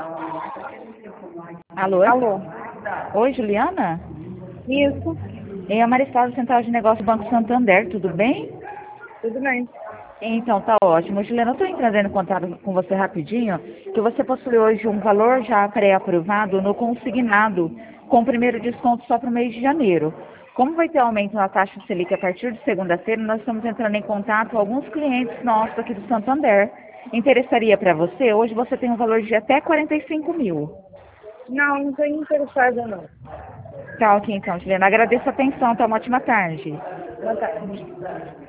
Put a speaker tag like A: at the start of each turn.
A: Alô?
B: Alô?
A: Oi, Juliana?
B: Isso,
A: É a Maristela, Central de Negócios do Banco Santander, tudo bem?
B: tudo bem.
A: Então, tá ótimo. Juliana, eu estou entrando em contato com você rapidinho, que você possui hoje um valor já pré-aprovado no consignado, com o primeiro desconto só para o mês de janeiro. Como vai ter aumento na taxa Selic a partir de segunda-feira, nós estamos entrando em contato com alguns clientes nossos aqui do Santander. Interessaria para você? Hoje você tem um valor de até 45 mil.
B: Não estou interessada não.
A: Tá ok, então, Juliana. Agradeço a atenção. Tá uma ótima tarde.
B: Boa tarde.